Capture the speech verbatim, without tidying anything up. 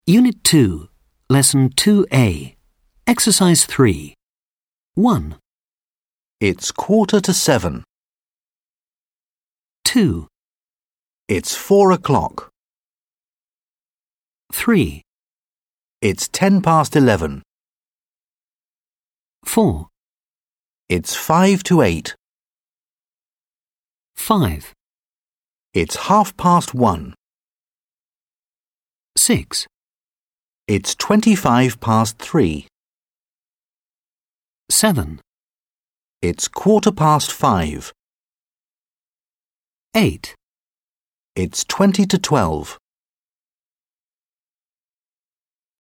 Unit two, Lesson two A, Exercise three. one, It's quarter to seven. two, It's four o'clock. three, It's ten past eleven. four, It's five to eight. five, It's half past one. six, It's twenty-five past three. seven, It's quarter past five. eight. It's twenty to twelve.